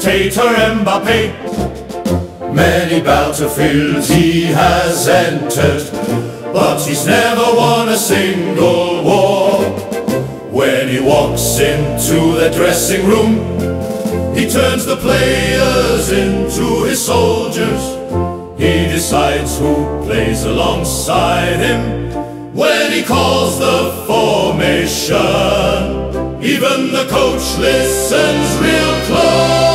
dictator Mbappé. Many battlefields he has entered, but he's never won a single war. When he walks into the dressing room, he turns the players into his soldiers. He decides who plays alongside him when he calls the formation. Even the coach listens real close.